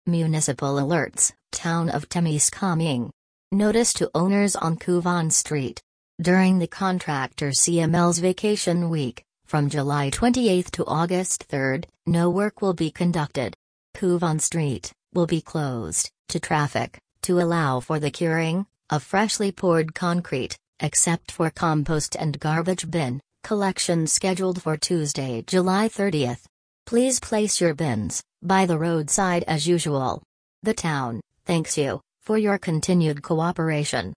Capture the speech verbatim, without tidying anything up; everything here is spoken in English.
Municipal alerts, Town of Temiskaming. Notice to owners on Kuvan Street. During the contractor C M L's vacation week, from July twenty-eighth to August third, no work will be conducted. Kuvan Street will be closed to traffic to allow for the curing of freshly poured concrete, except for compost and garbage bin collection scheduled for Tuesday, July thirtieth. Please place your bins by the roadside as usual. The town thanks you for your continued cooperation.